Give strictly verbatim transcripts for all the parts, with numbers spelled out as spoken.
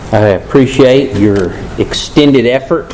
I appreciate your extended effort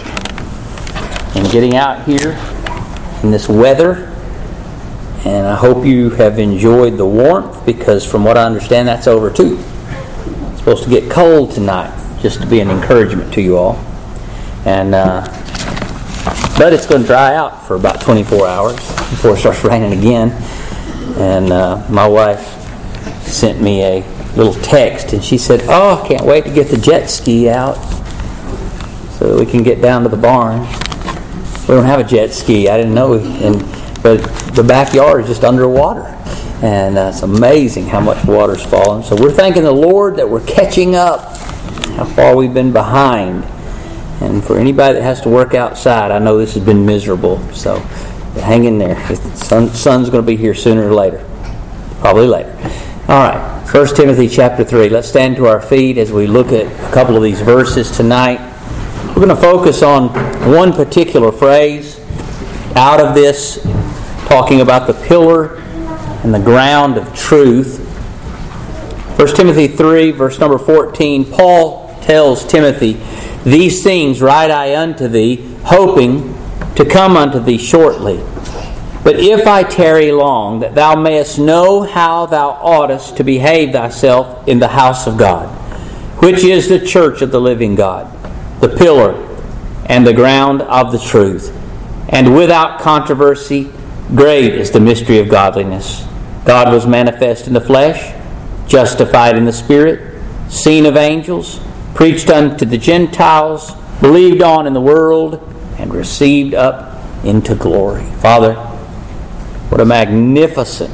in getting out here in this weather, and I hope you have enjoyed the warmth, because from what I understand that's over too. It's supposed to get cold tonight, just to be an encouragement to you all. And uh, but it's going to dry out for about twenty-four hours before it starts raining again. And uh, my wife sent me a little text, and she said, "Oh, I can't wait to get the jet ski out so that we can get down to the barn." We don't have a jet ski. I didn't know, and but the backyard is just underwater, and uh, it's amazing how much water's fallen. So we're thanking the Lord that we're catching up. How far we've been behind, and for anybody that has to work outside, I know this has been miserable. So hang in there. The sun, sun's going to be here sooner or later, probably later. All right. First Timothy chapter three. Let's stand to our feet as we look at a couple of these verses tonight. We're going to focus on one particular phrase out of this, talking about the pillar and the ground of truth. First Timothy three, verse number fourteen, Paul tells Timothy, "These things write I unto thee, hoping to come unto thee shortly. But if I tarry long, that thou mayest know how thou oughtest to behave thyself in the house of God, which is the church of the living God, the pillar and the ground of the truth. And without controversy, great is the mystery of godliness. God was manifest in the flesh, justified in the Spirit, seen of angels, preached unto the Gentiles, believed on in the world, and received up into glory." Father, what a magnificent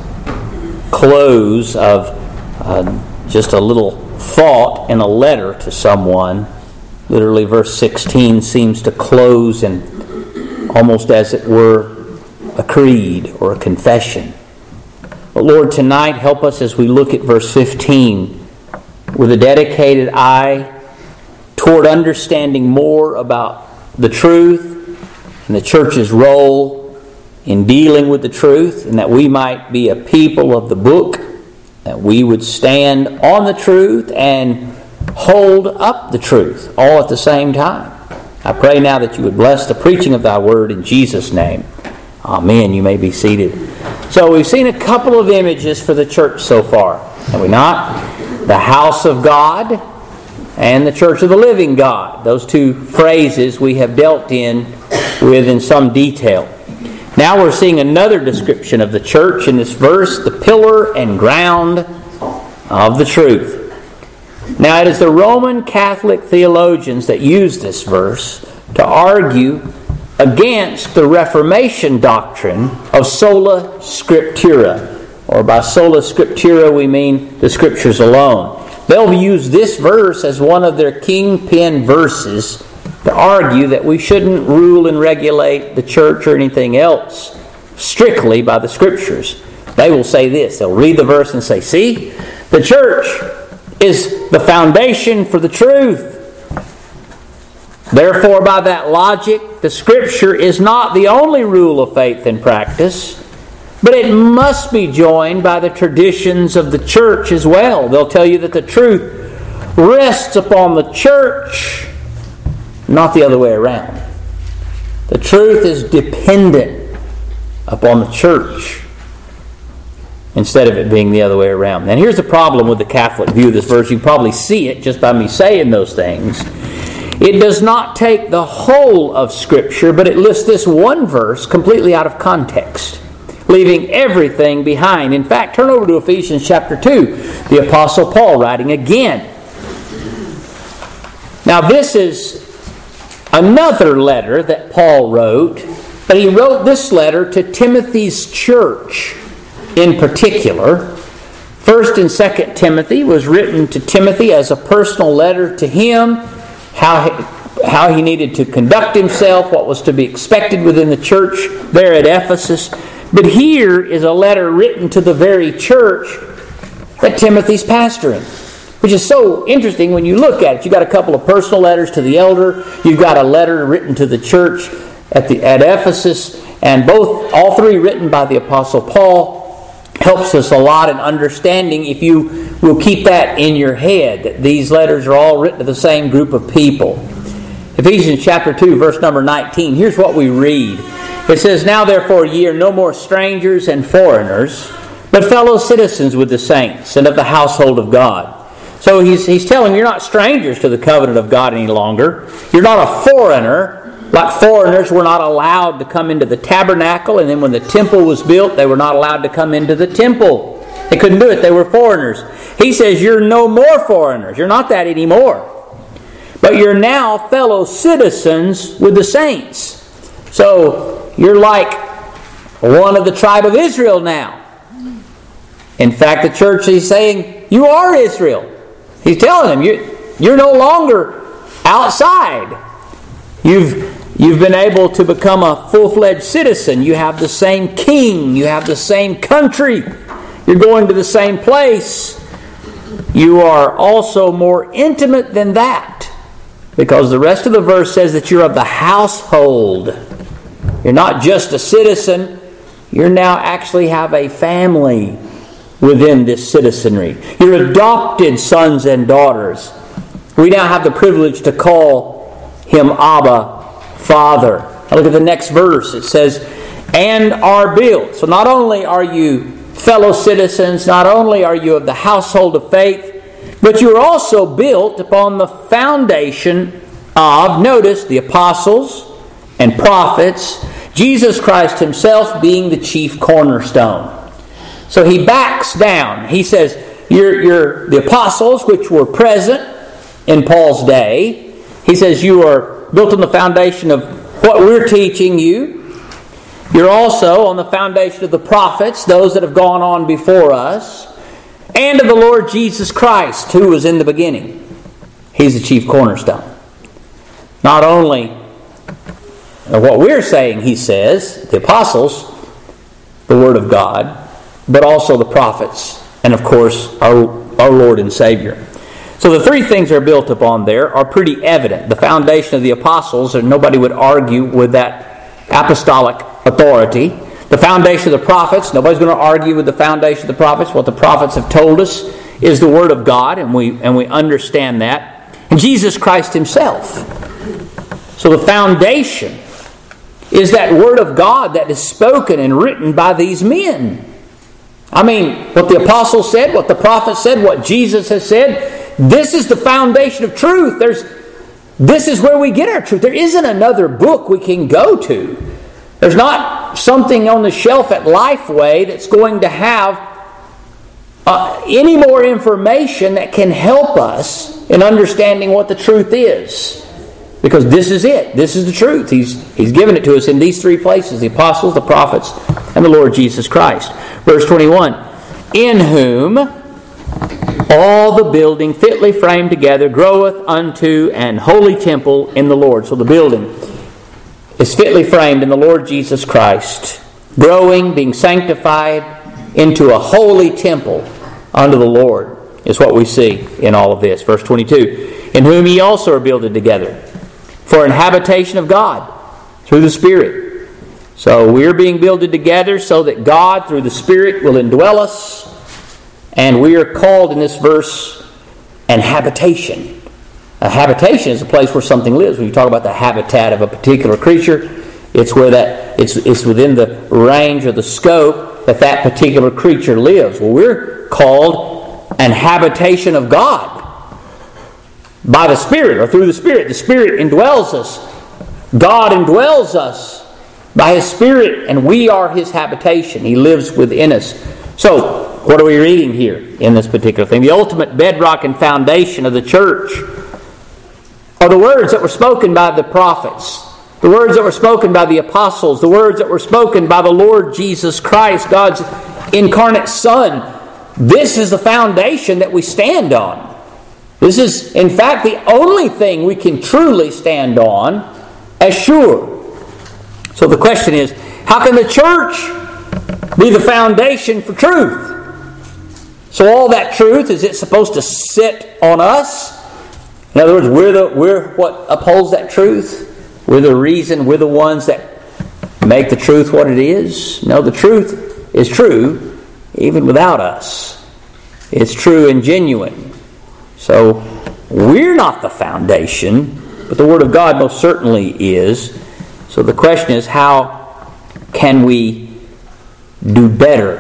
close of uh, just a little thought in a letter to someone. Literally, verse sixteen seems to close in almost as it were a creed or a confession. But Lord, tonight help us as we look at verse fifteen with a dedicated eye toward understanding more about the truth and the church's role in dealing with the truth, and that we might be a people of the book, that we would stand on the truth and hold up the truth all at the same time. I pray now that you would bless the preaching of thy word in Jesus' name. Amen. You may be seated. So we've seen a couple of images for the church so far, have we not? The house of God and the church of the living God. Those two phrases we have dealt in with in some detail. Now we're seeing another description of the church in this verse, the pillar and ground of the truth. Now it is the Roman Catholic theologians that use this verse to argue against the Reformation doctrine of sola scriptura. Or by sola scriptura we mean the Scriptures alone. They'll use this verse as one of their kingpin verses to argue that we shouldn't rule and regulate the church or anything else strictly by the Scriptures. They will say this. They'll read the verse and say, "See, the church is the foundation for the truth. Therefore, by that logic, the Scripture is not the only rule of faith and practice, but it must be joined by the traditions of the church as well." They'll tell you that the truth rests upon the church, not the other way around. The truth is dependent upon the church instead of it being the other way around. And here's the problem with the Catholic view of this verse. You probably see it just by me saying those things. It does not take the whole of Scripture, but it lists this one verse completely out of context, leaving everything behind. In fact, turn over to Ephesians chapter two, the Apostle Paul writing again. Now this is another letter that Paul wrote, but he wrote this letter to Timothy's church in particular. First and Second Timothy was written to Timothy as a personal letter to him, how he, how he needed to conduct himself, what was to be expected within the church there at Ephesus. But here is a letter written to the very church that Timothy's pastoring, which is so interesting when you look at it. You've got a couple of personal letters to the elder. You've got a letter written to the church at the at Ephesus, and both, all three written by the Apostle Paul. helps us a lot in understanding, if you will keep that in your head, that these letters are all written to the same group of people. Ephesians chapter two, verse number nineteen. Here's what we read. It says, "Now therefore ye are no more strangers and foreigners, but fellow citizens with the saints and of the household of God." So he's, he's telling you, you're not strangers to the covenant of God any longer. You're not a foreigner. Like foreigners were not allowed to come into the tabernacle, and then when the temple was built, they were not allowed to come into the temple. They couldn't do it. They were foreigners. He says you're no more foreigners. You're not that anymore. But you're now fellow citizens with the saints. So you're like one of the tribe of Israel now. In fact, the church is saying, you are Israel. He's telling them, you, you're no longer outside. You've, you've been able to become a full-fledged citizen. You have the same king. You have the same country. You're going to the same place. You are also more intimate than that, because the rest of the verse says that you're of the household. You're not just a citizen. You now actually have a family within this citizenry. You're adopted sons and daughters. We now have the privilege to call Him Abba, Father. Now look at the next verse. It says, "and are built." So not only are you fellow citizens, not only are you of the household of faith, but you are also built upon the foundation of, notice, the apostles and prophets, Jesus Christ Himself being the chief cornerstone. So he backs down. He says, you're, you're the apostles, which were present in Paul's day. He says you are built on the foundation of what we're teaching you. You're also on the foundation of the prophets, those that have gone on before us, and of the Lord Jesus Christ, who was in the beginning. He's the chief cornerstone. Not only what we're saying, he says, the apostles, the Word of God, but also the prophets, and of course, our, our Lord and Savior. So the three things that are built upon there are pretty evident. The foundation of the apostles, and nobody would argue with that apostolic authority. The foundation of the prophets, nobody's going to argue with the foundation of the prophets. What the prophets have told us is the Word of God, and we and we understand that. And Jesus Christ Himself. So the foundation is that Word of God that is spoken and written by these men. I mean, what the apostles said, what the prophets said, what Jesus has said, this is the foundation of truth. There's, this is where we get our truth. There isn't another book we can go to. There's not something on the shelf at Lifeway that's going to have uh, any more information that can help us in understanding what the truth is. Because this is it. This is the truth. He's, he's given it to us in these three places. The apostles, the prophets, and the Lord Jesus Christ. Verse twenty-one. "In whom all the building fitly framed together groweth unto an holy temple in the Lord." So the building is fitly framed in the Lord Jesus Christ, growing, being sanctified into a holy temple unto the Lord, is what we see in all of this. Verse twenty-two. "In whom ye also are builded together for an habitation of God through the Spirit." So we're being builded together so that God, through the Spirit, will indwell us. And we are called in this verse an habitation. A habitation is a place where something lives. When you talk about the habitat of a particular creature, it's where that it's, it's within the range or the scope that that particular creature lives. Well, we're called an habitation of God by the Spirit or through the Spirit. The Spirit indwells us. God indwells us by His Spirit, and we are His habitation. He lives within us. So, what are we reading here in this particular thing? The ultimate bedrock and foundation of the church are the words that were spoken by the prophets, the words that were spoken by the apostles, the words that were spoken by the Lord Jesus Christ, God's incarnate Son. This is the foundation that we stand on. This is, in fact, the only thing we can truly stand on as sure. So the question is, how can the church be the foundation for truth? So all that truth, is it supposed to sit on us? In other words, we're, the, we're what upholds that truth? We're the reason, we're the ones that make the truth what it is? No, the truth is true even without us. It's true and genuine. So we're not the foundation, but the Word of God most certainly is. So the question is, how can we do better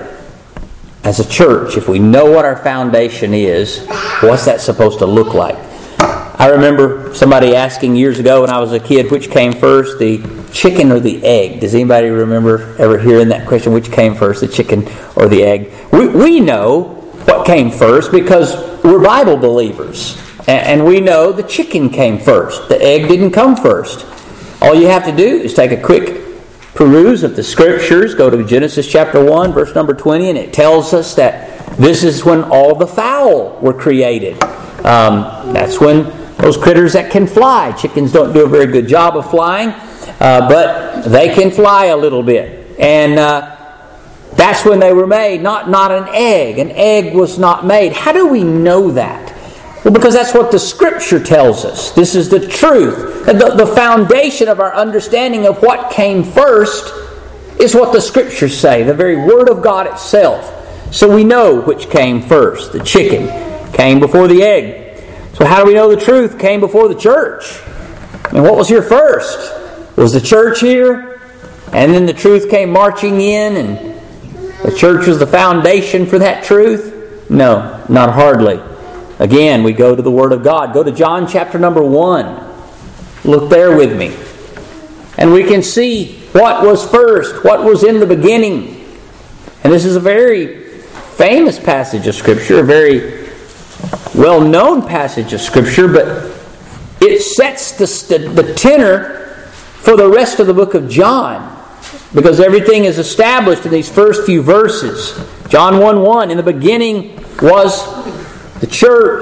as a church? If we know what our foundation is, what's that supposed to look like? I remember somebody asking years ago when I was a kid, which came first, the chicken or the egg? Does anybody remember ever hearing that question? Which came first, the chicken or the egg? We, we know what came first because we're Bible believers. And we know the chicken came first. The egg didn't come first. All you have to do is take a quick peruse of the Scriptures, go to Genesis chapter one, verse number twenty, and it tells us that this is when all the fowl were created. Um, that's when those critters that can fly. Chickens don't do a very good job of flying, uh, but they can fly a little bit. And uh, that's when they were made, not, not an egg. An egg was not made. How do we know that? Well, because that's what the Scripture tells us. This is the truth. The, the foundation of our understanding of what came first is what the Scriptures say, the very Word of God itself. So we know which came first. The chicken came before the egg. So how do we know the truth came before the church? I mean, what was here first? Was the church here? And then the truth came marching in and the church was the foundation for that truth? No, not hardly. Again, we go to the Word of God. Go to John chapter number one. Look there with me. And we can see what was first, what was in the beginning. And this is a very famous passage of Scripture, a very well-known passage of Scripture, but it sets the, the tenor for the rest of the book of John, because everything is established in these first few verses. John one one, in the beginning was the church.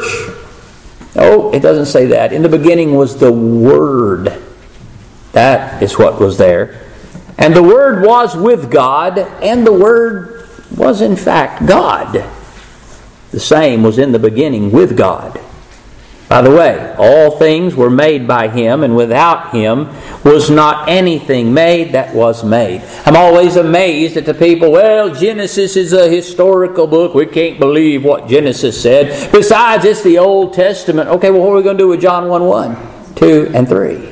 Oh, it doesn't say that. In the beginning was the Word. That is what was there. And the Word was with God, and the Word was in fact God. The same was in the beginning with God. By the way, all things were made by Him, and without Him was not anything made that was made. I'm always amazed at the people, well, Genesis is a historical book. We can't believe what Genesis said. Besides, it's the Old Testament. Okay, well, what are we going to do with John one one, two, and three?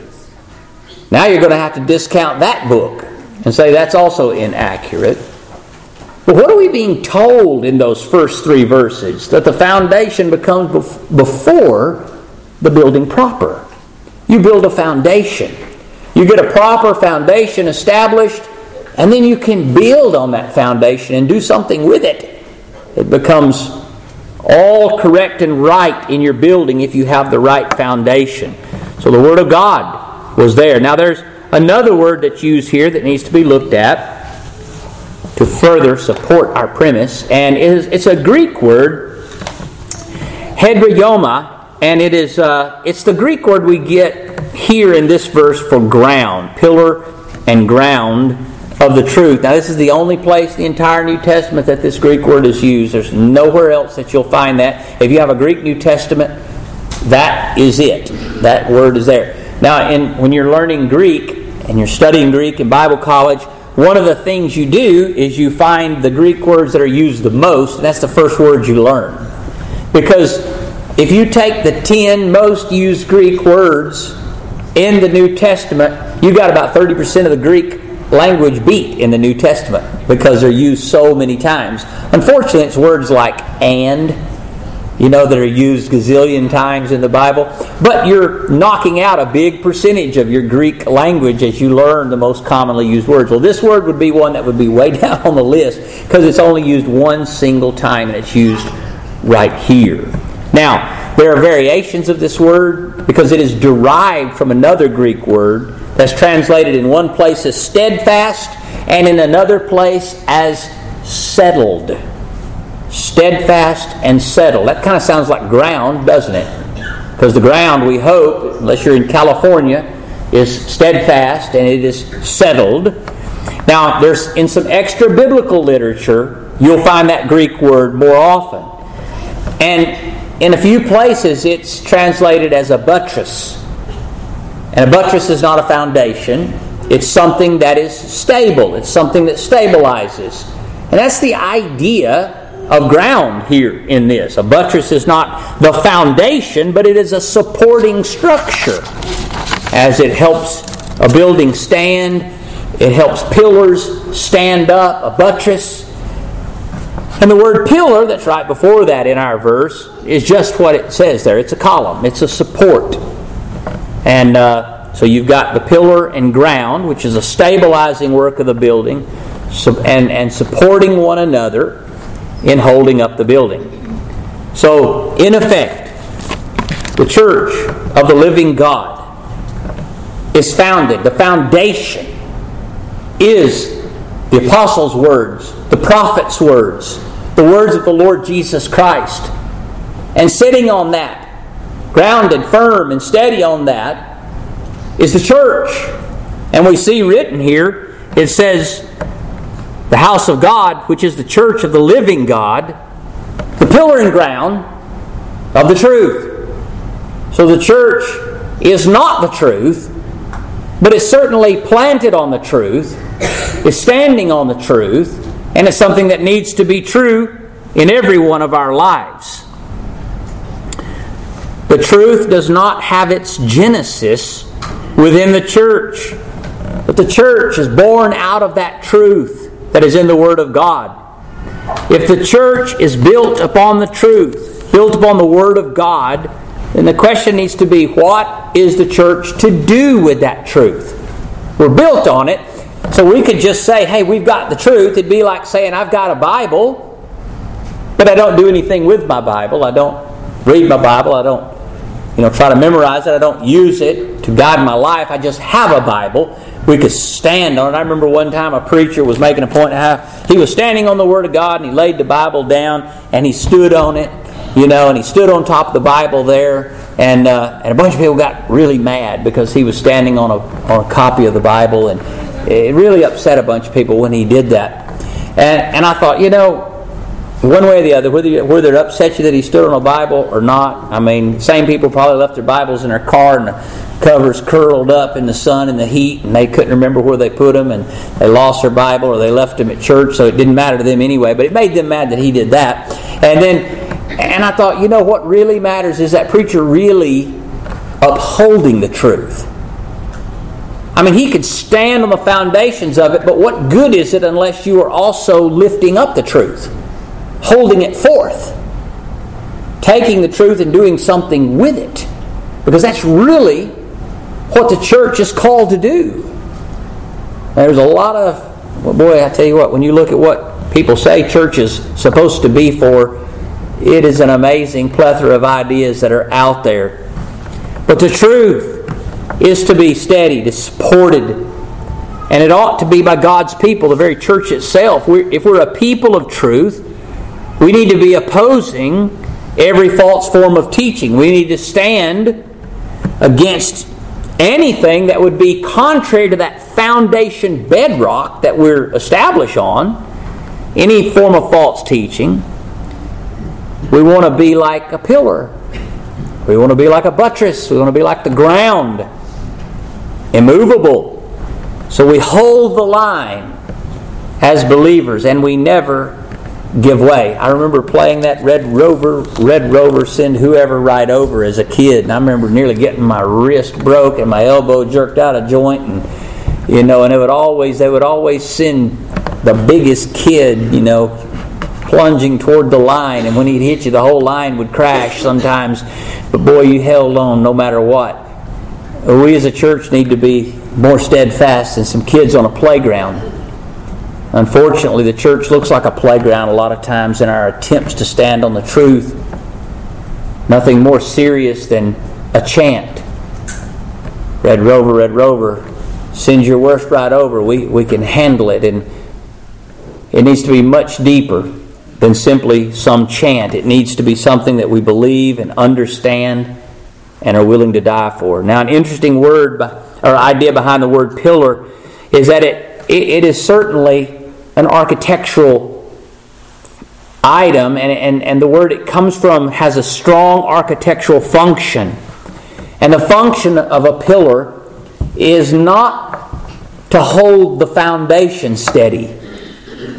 Now you're going to have to discount that book and say that's also inaccurate. But what are we being told in those first three verses? That the foundation becomes bef- before the building proper. You build a foundation. You get a proper foundation established, and then you can build on that foundation and do something with it. It becomes all correct and right in your building if you have the right foundation. So the Word of God was there. Now there's another word that's used here that needs to be looked at to further support our premise, and it is, it's a Greek word, hedrioma, and it is uh, it's the Greek word we get here in this verse for ground, pillar and ground of the truth. Now this is the only place in the entire New Testament that this Greek word is used. There's nowhere else that you'll find that. If you have a Greek New Testament, that is it. That word is there. Now, in, when you're learning Greek and you're studying Greek in Bible college, one of the things you do is you find the Greek words that are used the most, and that's the first word you learn. Because if you take the ten most used Greek words in the New Testament, you got about thirty percent of the Greek language beat in the New Testament because they're used so many times. Unfortunately, it's words like and, you know, that are used gazillion times in the Bible. But you're knocking out a big percentage of your Greek language as you learn the most commonly used words. Well, this word would be one that would be way down on the list because it's only used one single time, and it's used right here. Now, there are variations of this word because it is derived from another Greek word that's translated in one place as steadfast and in another place as settled. Steadfast and settled. That kind of sounds like ground, doesn't it? Because the ground, we hope, unless you're in California, is steadfast and it is settled. Now, there's in some extra biblical literature, you'll find that Greek word more often. And in a few places, it's translated as a buttress. And a buttress is not a foundation. It's something that is stable. It's something that stabilizes. And that's the idea of ground here in this. A buttress is not the foundation, but it is a supporting structure. As it helps a building stand, it helps pillars stand up, a buttress. And the word pillar that's right before that in our verse is just what it says there. It's a column. It's a support. And uh, so you've got the pillar and ground, which is a stabilizing work of the building, and, and supporting one another in holding up the building. So, in effect, the church of the living God is founded. The foundation is the apostles' words, the prophets' words, the words of the Lord Jesus Christ. And sitting on that, grounded, firm, and steady on that, is the church. And we see written here, it says, the house of God, which is the church of the living God, the pillar and ground of the truth. So the church is not the truth, but it's certainly planted on the truth, is standing on the truth, and it's something that needs to be true in every one of our lives. The truth does not have its genesis within the church, but the church is born out of that truth that is in the Word of God. If the church is built upon the truth, built upon the Word of God, then the question needs to be, what is the church to do with that truth? We're built on it, so we could just say, hey, we've got the truth. It'd be like saying, I've got a Bible, but I don't do anything with my Bible. I don't read my Bible. I don't, you know, try to memorize it. I don't use it to guide my life. I just have a Bible. We could stand on it. I remember one time a preacher was making a point how he was standing on the Word of God and he laid the Bible down and he stood on it, you know, and he stood on top of the Bible there, and uh, and a bunch of people got really mad because he was standing on a on a copy of the Bible, and it really upset a bunch of people when he did that. And and I thought, you know, one way or the other, whether whether it upset you that he stood on a Bible or not, I mean, same people probably left their Bibles in their car and the covers curled up in the sun and the heat, and they couldn't remember where they put them, and they lost their Bible or they left them at church, so it didn't matter to them anyway. But it made them mad that he did that. And then, and I thought, you know, what really matters is that preacher really upholding the truth. I mean, he could stand on the foundations of it, but what good is it unless you are also lifting up the truth? Holding it forth, taking the truth and doing something with it, because that's really what the church is called to do. There's a lot of, well, boy, I tell you what, when you look at what people say church is supposed to be for, it is an amazing plethora of ideas that are out there. But the truth is to be steadied, is supported, and it ought to be by God's people, the very church itself. We're, if we're a people of truth, we need to be opposing every false form of teaching. We need to stand against anything that would be contrary to that foundation bedrock that we're established on. Any form of false teaching. We want to be like a pillar. We want to be like a buttress. We want to be like the ground. Immovable. So we hold the line as believers, and we never give way. I remember playing that Red Rover, Red Rover, send whoever right over as a kid, and I remember nearly getting my wrist broke and my elbow jerked out of joint, and you know, and it would always they would always send the biggest kid, you know, plunging toward the line, and when he'd hit you, the whole line would crash sometimes. But boy, you held on no matter what. We as a church need to be more steadfast than some kids on a playground. Unfortunately, the church looks like a playground a lot of times in our attempts to stand on the truth. Nothing more serious than a chant. Red Rover, Red Rover, send your worst right over. We, we can handle it, and it needs to be much deeper than simply some chant. It needs to be something that we believe and understand and are willing to die for. Now, an interesting word or idea behind the word pillar is that it it, it is certainly an architectural item, and, and, and the word it comes from has a strong architectural function. And the function of a pillar is not to hold the foundation steady.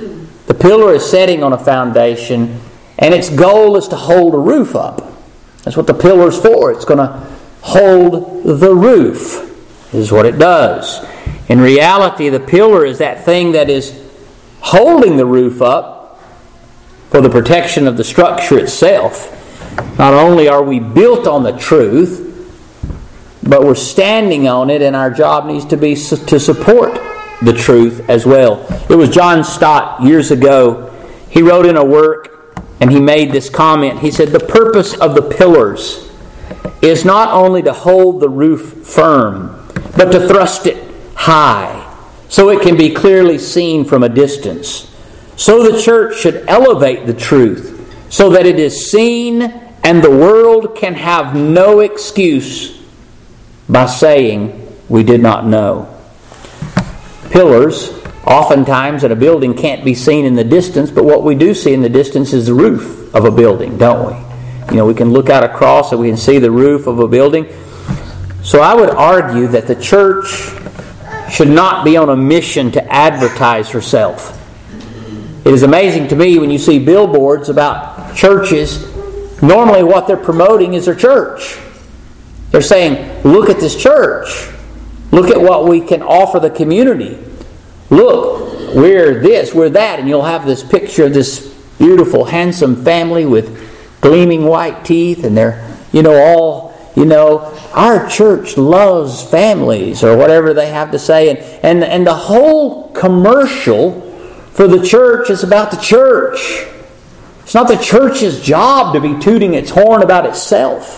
The pillar is setting on a foundation, and its goal is to hold a roof up. That's what the pillar is for. It's going to hold the roof. This is what it does. In reality, the pillar is that thing that is holding the roof up for the protection of the structure itself. Not only are we built on the truth, but we're standing on it, and our job needs to be to support the truth as well. It was John Stott years ago. He wrote in a work, and he made this comment. He said, "The purpose of the pillars is not only to hold the roof firm, but to thrust it high, so it can be clearly seen from a distance. So the church should elevate the truth, so that it is seen, and the world can have no excuse by saying, 'We did not know.'" Pillars, oftentimes in a building, can't be seen in the distance, but what we do see in the distance is the roof of a building, don't we? You know, we can look out across and we can see the roof of a building. So I would argue that the church should not be on a mission to advertise herself. It is amazing to me when you see billboards about churches, normally what they're promoting is their church. They're saying, "Look at this church. Look at what we can offer the community. Look, we're this, we're that." And you'll have this picture of this beautiful, handsome family with gleaming white teeth, and they're, you know, all, you know, "Our church loves families," or whatever they have to say. And, and, and the whole commercial for the church is about the church. It's not the church's job to be tooting its horn about itself.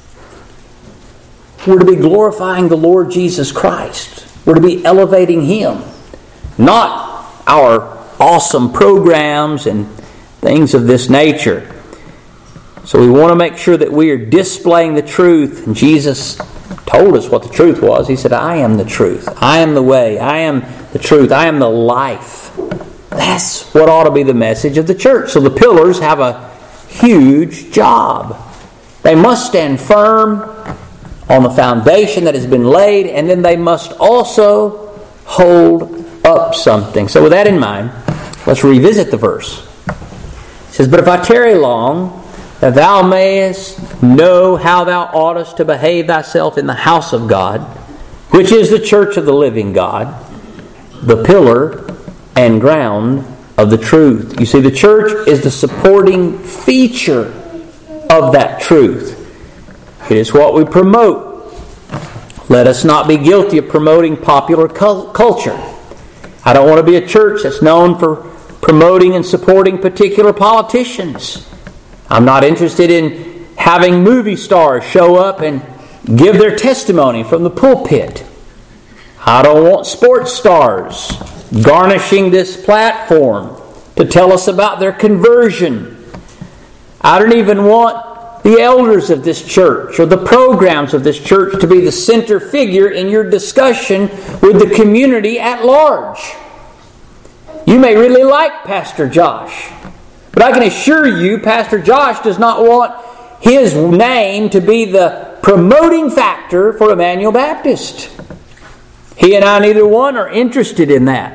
We're to be glorifying the Lord Jesus Christ. We're to be elevating Him, not our awesome programs and things of this nature. So we want to make sure that we are displaying the truth. And Jesus told us what the truth was. He said, "I am the truth. I am the way. I am the truth. I am the life." That's what ought to be the message of the church. So the pillars have a huge job. They must stand firm on the foundation that has been laid, and then they must also hold up something. So with that in mind, let's revisit the verse. It says, "But if I tarry long, that thou mayest know how thou oughtest to behave thyself in the house of God, which is the church of the living God, the pillar and ground of the truth." You see, the church is the supporting feature of that truth. It is what we promote. Let us not be guilty of promoting popular culture. I don't want to be a church that's known for promoting and supporting particular politicians. I'm not interested in having movie stars show up and give their testimony from the pulpit. I don't want sports stars garnishing this platform to tell us about their conversion. I don't even want the elders of this church or the programs of this church to be the center figure in your discussion with the community at large. You may really like Pastor Josh, but I can assure you Pastor Josh does not want his name to be the promoting factor for Emmanuel Baptist. He and I, neither one, are interested in that.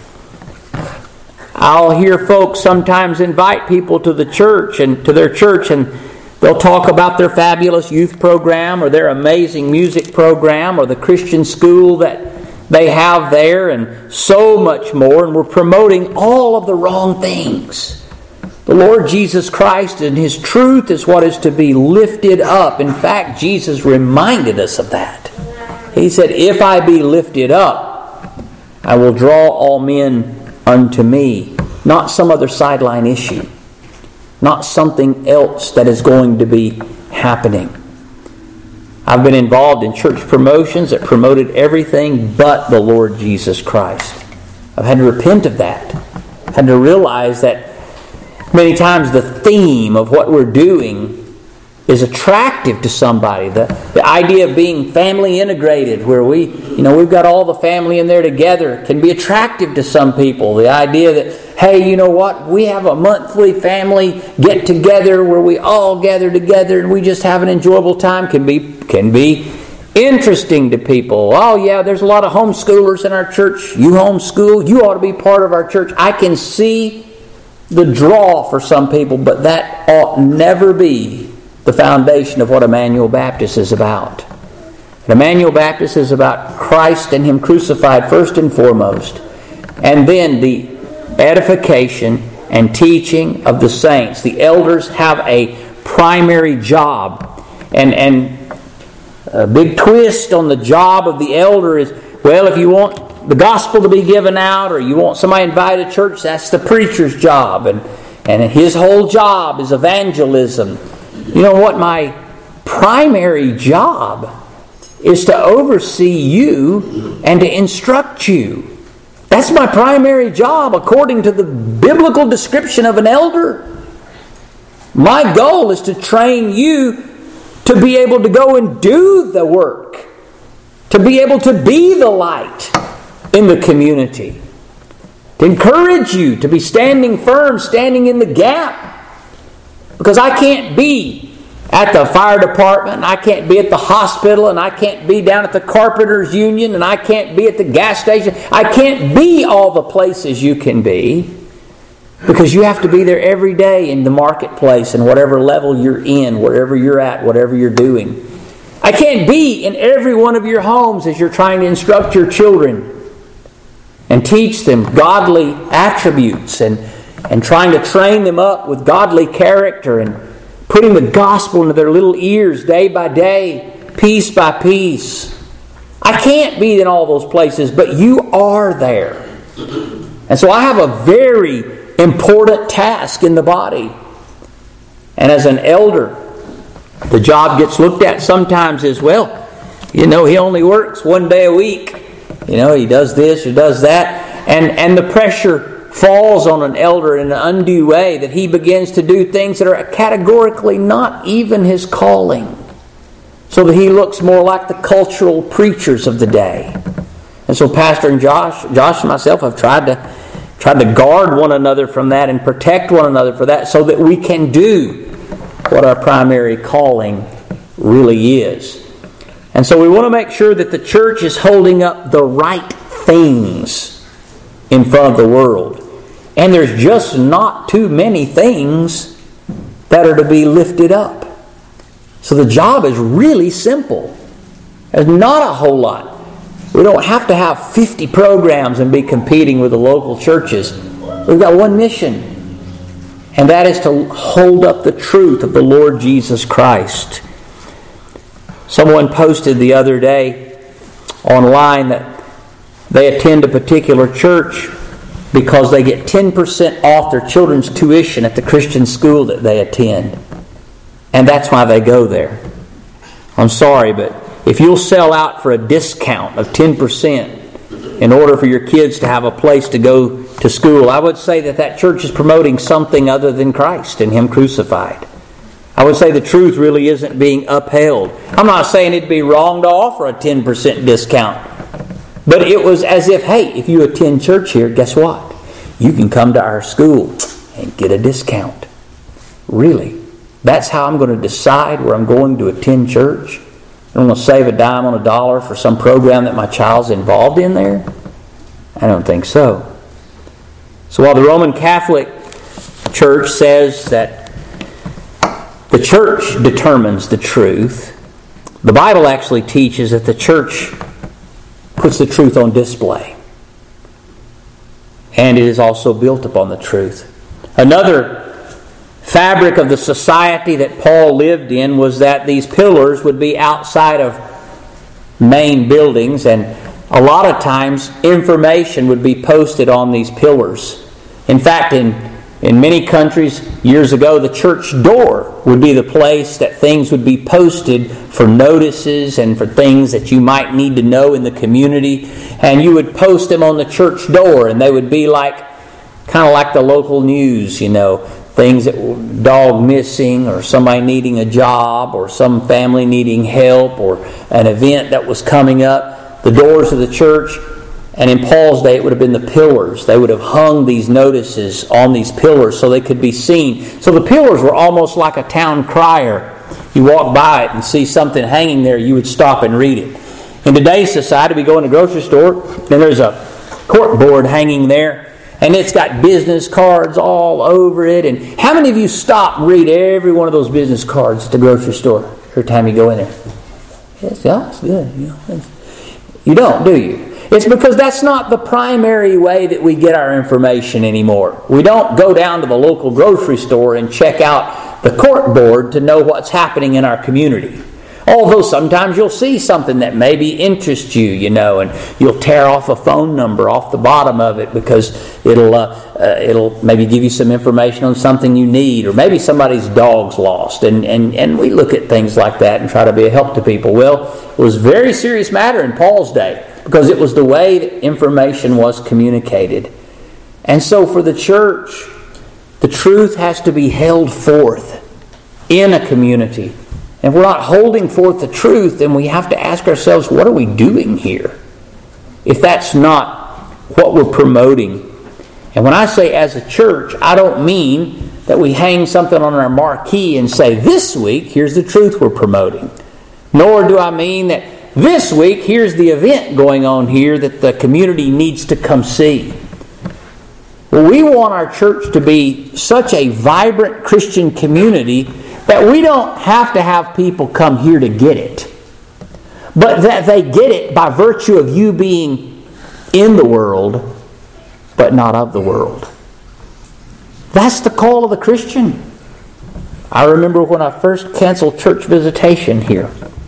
I'll hear folks sometimes invite people to the church and to their church, and they'll talk about their fabulous youth program or their amazing music program or the Christian school that they have there and so much more. And we're promoting all of the wrong things. The Lord Jesus Christ and His truth is what is to be lifted up. In fact, Jesus reminded us of that. He said, "If I be lifted up, I will draw all men unto me." Not some other sideline issue. Not something else that is going to be happening. I've been involved in church promotions that promoted everything but the Lord Jesus Christ. I've had to repent of that. I've had to realize that many times the theme of what we're doing is attractive to somebody. The, the idea of being family integrated, where we, you know, we've got all the family in there together, can be attractive to some people. The idea that, hey, you know what, we have a monthly family get together where we all gather together and we just have an enjoyable time can be can be interesting to people. Oh yeah, there's a lot of homeschoolers in our church. You homeschool, you ought to be part of our church. I can see the draw for some people, but that ought never be the foundation of what Emmanuel Baptist is about. And Emmanuel Baptist is about Christ and Him crucified first and foremost, and then the edification and teaching of the saints. The elders have a primary job, and and a big twist on the job of the elder is, well, if you want the gospel to be given out, or you want somebody invited to church, that's the preacher's job, and and his whole job is evangelism. You know what? My primary job is to oversee you and to instruct you. That's my primary job according to the biblical description of an elder. My goal is to train you to be able to go and do the work, to be able to be the light in the community, to encourage you to be standing firm, standing in the gap. Because I can't be at the fire department, and I can't be at the hospital, and I can't be down at the carpenters union, and I can't be at the gas station. I can't be all the places you can be, because you have to be there every day in the marketplace and whatever level you're in, wherever you're at, whatever you're doing. I can't be in every one of your homes as you're trying to instruct your children and teach them godly attributes and, and trying to train them up with godly character and putting the gospel into their little ears day by day, piece by piece. I can't be in all those places, but you are there. And so I have a very important task in the body. And as an elder, the job gets looked at sometimes as, well, you know, he only works one day a week. You know, he does this or does that. And, and the pressure falls on an elder in an undue way that he begins to do things that are categorically not even his calling, so that he looks more like the cultural preachers of the day. And so Pastor and Josh, Josh and myself have tried to tried to guard one another from that and protect one another for that, so that we can do what our primary calling really is. And so we want to make sure that the church is holding up the right things in front of the world. And there's just not too many things that are to be lifted up. So the job is really simple. There's not a whole lot. We don't have to have fifty programs and be competing with the local churches. We've got one mission, and that is to hold up the truth of the Lord Jesus Christ. Someone posted the other day online that they attend a particular church because they get ten percent off their children's tuition at the Christian school that they attend. And that's why they go there. I'm sorry, but if you'll sell out for a discount of ten percent in order for your kids to have a place to go to school, I would say that that church is promoting something other than Christ and Him crucified. I would say the truth really isn't being upheld. I'm not saying it'd be wrong to offer a ten percent discount. But it was as if, hey, if you attend church here, guess what? You can come to our school and get a discount. Really? That's how I'm going to decide where I'm going to attend church? I'm going to save a dime on a dollar for some program that my child's involved in there? I don't think so. So while the Roman Catholic Church says that the church determines the truth, the Bible actually teaches that the church puts the truth on display. And it is also built upon the truth. Another fabric of the society that Paul lived in was that these pillars would be outside of main buildings, and a lot of times information would be posted on these pillars. In fact, in In many countries, years ago, the church door would be the place that things would be posted for notices and for things that you might need to know in the community. And you would post them on the church door, and they would be like, kind of like the local news, you know, things that were dog missing, or somebody needing a job, or some family needing help, or an event that was coming up. The doors of the church. And in Paul's day, it would have been the pillars. They would have hung these notices on these pillars so they could be seen. So the pillars were almost like a town crier. You walk by it and see something hanging there, you would stop and read it. In today's society, we go in a grocery store, and there's a cork board hanging there, And it's got business cards all over it. And how many of you stop and read every one of those business cards at the grocery store every time you go in there? Yes, yeah, that's good. You know, you don't, do you? It's because that's not the primary way that we get our information anymore. We don't go down to the local grocery store and check out the cork board to know what's happening in our community. Although sometimes you'll see something that maybe interests you, you know, and you'll tear off a phone number off the bottom of it because it'll uh, uh, it'll maybe give you some information on something you need, or maybe somebody's dog's lost, and, and, and we look at things like that and try to be a help to people. Well, it was a very serious matter in Paul's day because it was the way that information was communicated. And so for the church, the truth has to be held forth in a community. If we're not holding forth the truth, then we have to ask ourselves, what are we doing here? If that's not what we're promoting. And when I say as a church, I don't mean that we hang something on our marquee and say, this week, here's the truth we're promoting. Nor do I mean that this week, here's the event going on here that the community needs to come see. Well, we want our church to be such a vibrant Christian community that we don't have to have people come here to get it, but that they get it by virtue of you being in the world, but not of the world. That's the call of the Christian. I remember when I first canceled church visitation here,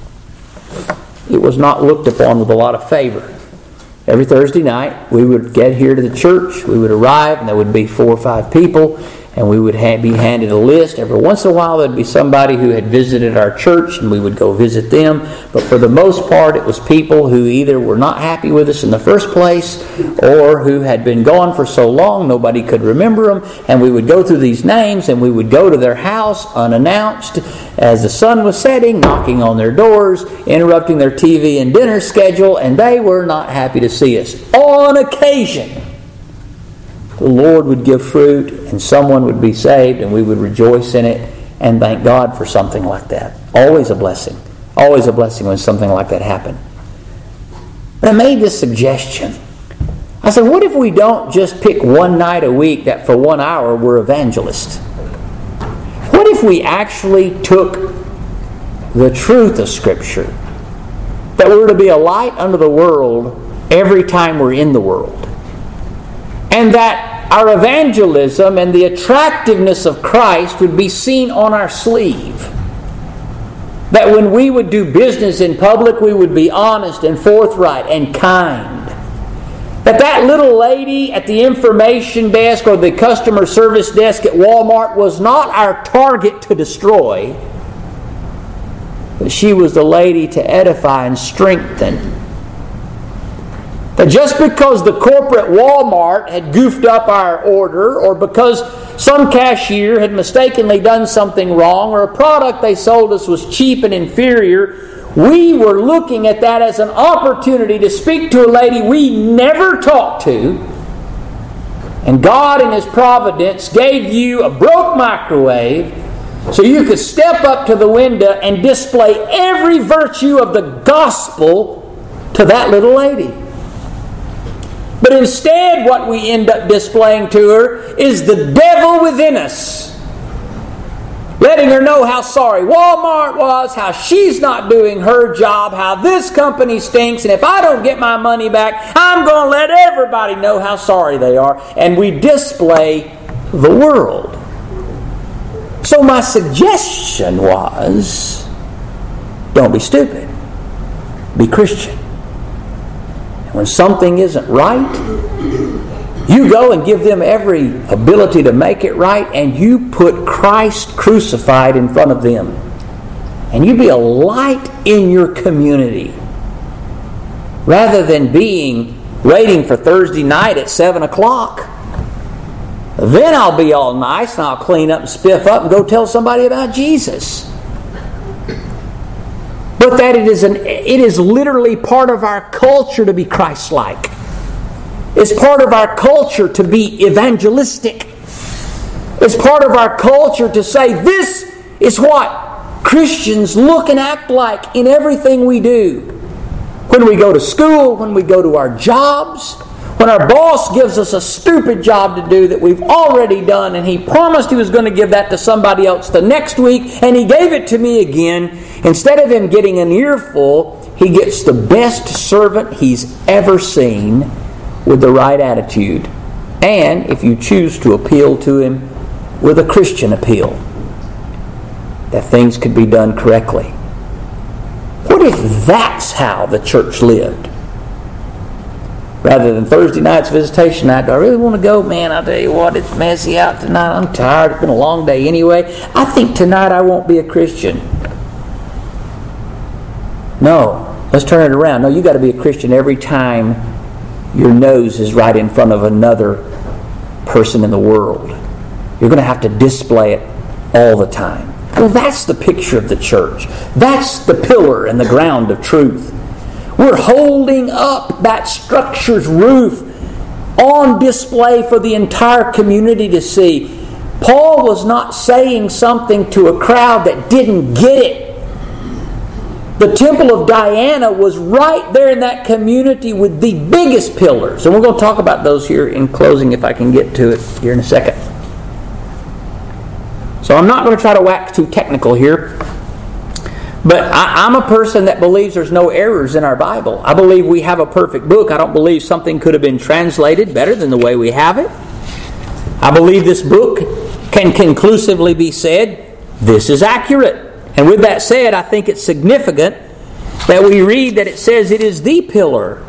it was not looked upon with a lot of favor. Every Thursday night, we would get here to the church, we would arrive, and there would be four or five people, and we would ha- be handed a list. Every once in a while, there'd be somebody who had visited our church, and we would go visit them. But for the most part, it was people who either were not happy with us in the first place, or who had been gone for so long nobody could remember them. And we would go through these names, and we would go to their house unannounced as the sun was setting, knocking on their doors, interrupting their T V and dinner schedule, and they were not happy to see us. On occasion, the Lord would give fruit and someone would be saved, and we would rejoice in it and thank God for something like that. Always a blessing. Always a blessing when something like that happened. But I made this suggestion. I said, what if we don't just pick one night a week that for one hour we're evangelists? What if we actually took the truth of Scripture, that we're to be a light unto the world every time we're in the world, and that our evangelism and the attractiveness of Christ would be seen on our sleeve? That when we would do business in public, we would be honest and forthright and kind. That that little lady at the information desk or the customer service desk at Walmart was not our target to destroy, but she was the lady to edify and strengthen. That just because the corporate Walmart had goofed up our order, or because some cashier had mistakenly done something wrong, or a product they sold us was cheap and inferior, we were looking at that as an opportunity to speak to a lady we never talked to. And God in His providence gave you a broke microwave so you could step up to the window and display every virtue of the gospel to that little lady. But instead, what we end up displaying to her is the devil within us. Letting her know how sorry Walmart was, how she's not doing her job, how this company stinks, and if I don't get my money back, I'm going to let everybody know how sorry they are. And we display the world. So my suggestion was, don't be stupid. Be Christian. When something isn't right, you go and give them every ability to make it right, and you put Christ crucified in front of them. And you be a light in your community. Rather than being waiting for Thursday night at seven o'clock. Then I'll be all nice and I'll clean up and spiff up and go tell somebody about Jesus. But that it is an it is literally part of our culture to be Christ-like. It's part of our culture to be evangelistic. It's part of our culture to say this is what Christians look and act like in everything we do. When we go to school, when we go to our jobs, When our boss gives us a stupid job to do that we've already done, and he promised he was going to give that to somebody else the next week, and he gave it to me again, instead of him getting an earful, he gets the best servant he's ever seen with the right attitude. And if you choose to appeal to him with a Christian appeal, that things could be done correctly. What if that's how the church lived? Rather than Thursday night's visitation night, do I really want to go? Man, I'll tell you what, it's messy out tonight. I'm tired. It's been a long day anyway. I think tonight I won't be a Christian. No, let's turn it around. No, you got to be a Christian every time your nose is right in front of another person in the world. You're going to have to display it all the time. Well, that's the picture of the church. That's the pillar and the ground of truth. We're holding up that structure's roof on display for the entire community to see. Paul was not saying something to a crowd that didn't get it. The Temple of Diana was right there in that community with the biggest pillars. And we're going to talk about those here in closing if I can get to it here in a second. So I'm not going to try to wax too technical here. But I, I'm a person that believes there's no errors in our Bible. I believe we have a perfect book. I don't believe something could have been translated better than the way we have it. I believe this book can conclusively be said, this is accurate. And with that said, I think it's significant that we read that it says it is the pillar.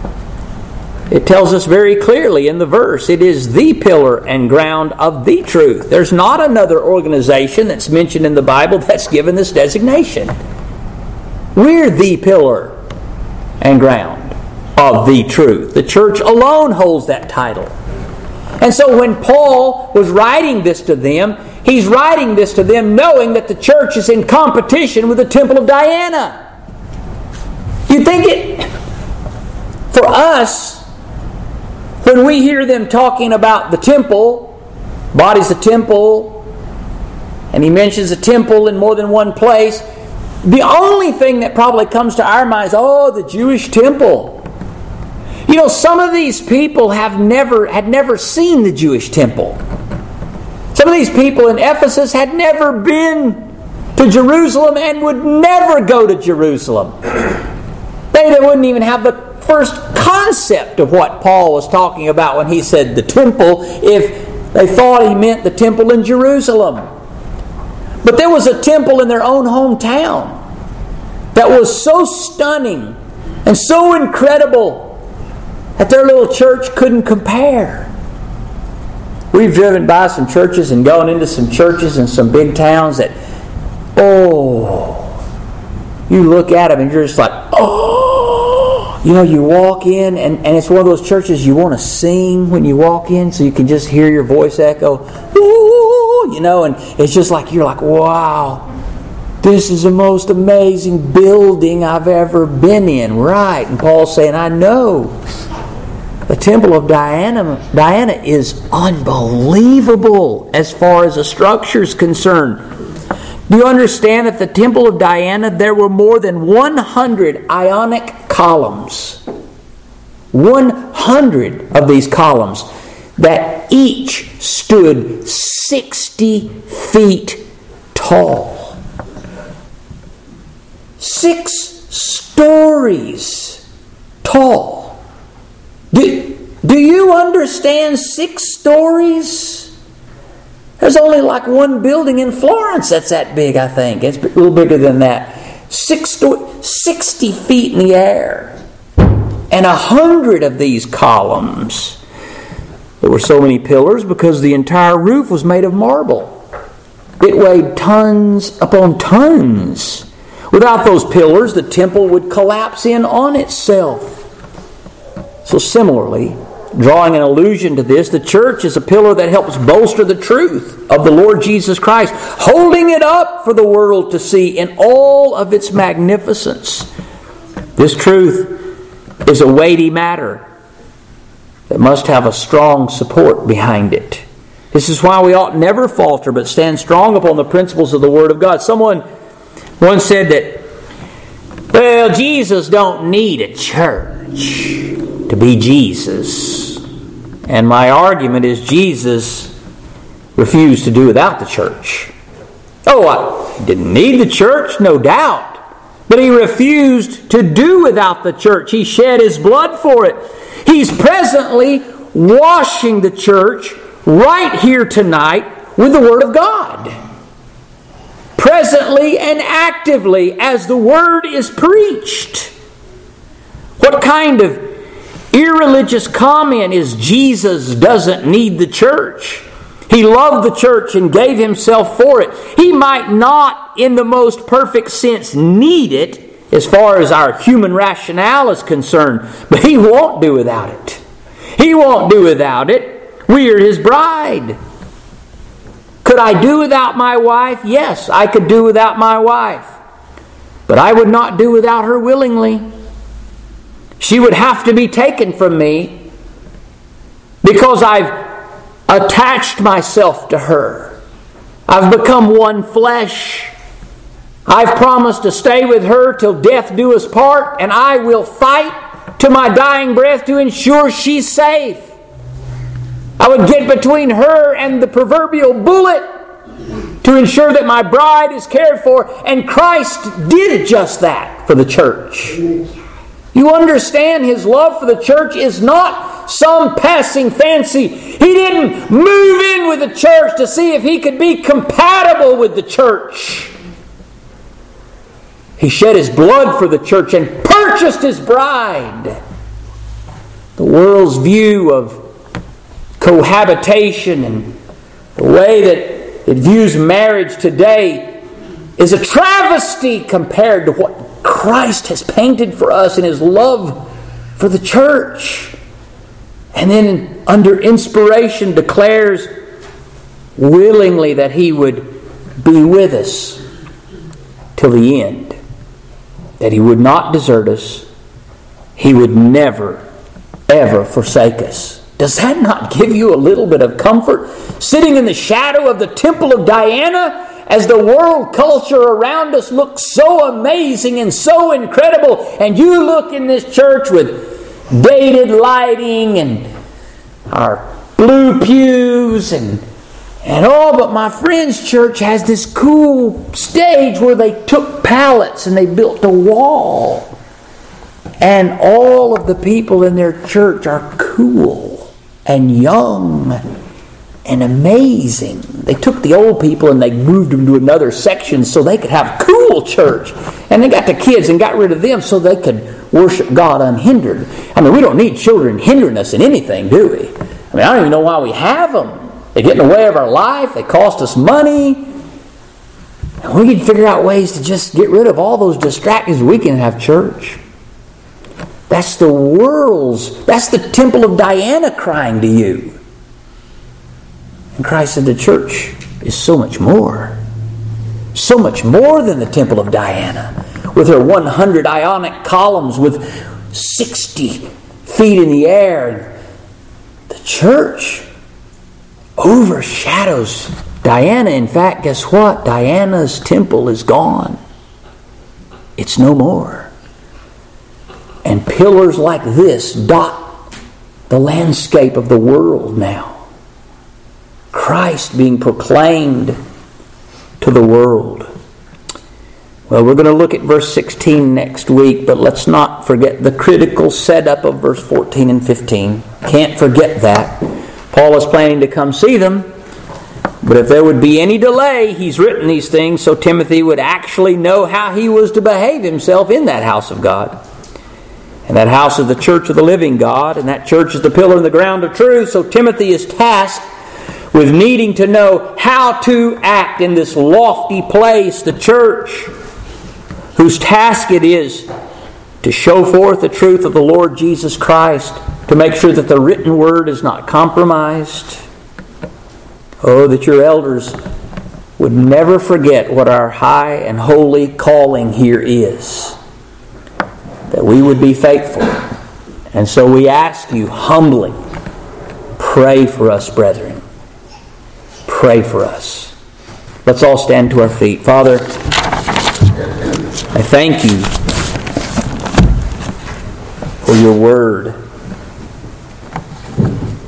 It tells us very clearly in the verse, it is the pillar and ground of the truth. There's not another organization that's mentioned in the Bible that's given this designation. We're the pillar and ground of the truth. The church alone holds that title. And so when Paul was writing this to them, he's writing this to them knowing that the church is in competition with the Temple of Diana. You think it, for us, when we hear them talking about the temple, body's a temple, and he mentions a temple in more than one place, the only thing that probably comes to our minds, oh, the Jewish temple. You know, some of these people have never had never seen the Jewish temple. Some of these people in Ephesus had never been to Jerusalem and would never go to Jerusalem. They, they wouldn't even have the first concept of what Paul was talking about when he said the temple, if they thought he meant the temple in Jerusalem. But there was a temple in their own hometown that was so stunning and so incredible that their little church couldn't compare. We've driven by some churches and gone into some churches in some big towns that, oh, you look at them and you're just like, oh. You know, you walk in and, and it's one of those churches you want to sing when you walk in so you can just hear your voice echo. Ooh, you know, and it's just like, you're like, wow, this is the most amazing building I've ever been in. Right. And Paul's saying, I know. The Temple of Diana, Diana is unbelievable as far as the structure is concerned. Do you understand that the Temple of Diana, there were more than one hundred Ionic columns. one hundred of these columns that each stood sixty feet tall. Six stories tall. Do, do you understand six stories? There's only like one building in Florence that's that big, I think. It's a little bigger than that. Six sto- sixty feet in the air. And a hundred of these columns. There were so many pillars because the entire roof was made of marble. It weighed tons upon tons. Without those pillars, the temple would collapse in on itself. So similarly, drawing an allusion to this, the church is a pillar that helps bolster the truth of the Lord Jesus Christ, holding it up for the world to see in all of its magnificence. This truth is a weighty matter that must have a strong support behind it. This is why we ought never falter, but stand strong upon the principles of the Word of God. Someone once said that, well, Jesus don't need a church to be Jesus. And my argument is Jesus refused to do without the church. Oh, he didn't need the church, no doubt. But he refused to do without the church. He shed his blood for it. He's presently washing the church right here tonight with the Word of God. Presently and actively as the Word is preached. What kind of irreligious comment is Jesus doesn't need the church? He loved the church and gave himself for it. He might not, in the most perfect sense, need it as far as our human rationale is concerned, but he won't do without it. He won't do without it. We are his bride. Could I do without my wife? Yes, I could do without my wife. But I would not do without her willingly. She would have to be taken from me because I've attached myself to her. I've become one flesh. I've promised to stay with her till death do us part, and I will fight to my dying breath to ensure she's safe. I would get between her and the proverbial bullet to ensure that my bride is cared for, and Christ did just that for the church. You understand, his love for the church is not some passing fancy. He didn't move in with the church to see if he could be compatible with the church. He shed his blood for the church and purchased his bride. The world's view of cohabitation and the way that it views marriage today is a travesty compared to what Christ has painted for us in his love for the church. And then under inspiration declares willingly that he would be with us till the end. That he would not desert us. He would never, ever forsake us. Does that not give you a little bit of comfort? Sitting in the shadow of the Temple of Diana as the world culture around us looks so amazing and so incredible, and you look in this church with dated lighting and our blue pews and and all, but my friend's church has this cool stage where they took pallets and they built a wall, and all of the people in their church are cool and young and amazing. They took the old people and they moved them to another section so they could have cool church. And they got the kids and got rid of them so they could worship God unhindered. I mean, we don't need children hindering us in anything, do we? I mean, I don't even know why we have them. They get in the way of our life. They cost us money. And we can figure out ways to just get rid of all those distractions. We can have church. That's the world's, that's the Temple of Diana crying to you. And Christ said the church is so much more. So much more than the Temple of Diana. With her one hundred ionic columns with sixty feet in the air. The church overshadows Diana. In fact, guess what? Diana's temple is gone. It's no more. And pillars like this dot the landscape of the world now. Christ being proclaimed to the world. Well, we're going to look at verse sixteen next week, but let's not forget the critical setup of verse fourteen and fifteen. Can't forget that. Paul is planning to come see them, but if there would be any delay, he's written these things so Timothy would actually know how he was to behave himself in that house of God. And that house is the church of the living God, and that church is the pillar and the ground of truth. So Timothy is tasked with needing to know how to act in this lofty place, the church, whose task it is to show forth the truth of the Lord Jesus Christ, to make sure that the written word is not compromised. Oh, that your elders would never forget what our high and holy calling here is. That we would be faithful. And so we ask you humbly, pray for us, brethren. Pray for us. Let's all stand to our feet. Father, I thank you for your word.